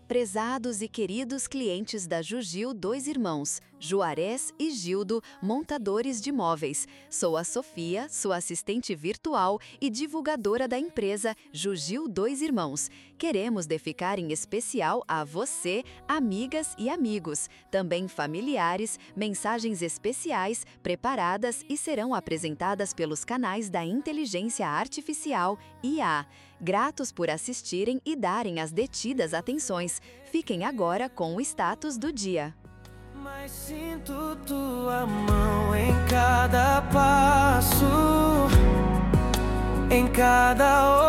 Prezados e queridos clientes da Jugil Dois Irmãos, Juarez e Gildo, montadores de móveis. Sou a Sofia, sua assistente virtual e divulgadora da empresa Jugil Dois Irmãos. Queremos dedicar em especial a você, amigas e amigos, também familiares, mensagens especiais preparadas e serão apresentadas pelos canais da Inteligência Artificial, IA. Gratos por assistirem e darem as devidas atenções. Fiquem agora com o status do dia. Mas sinto tua mão em cada passo, em cada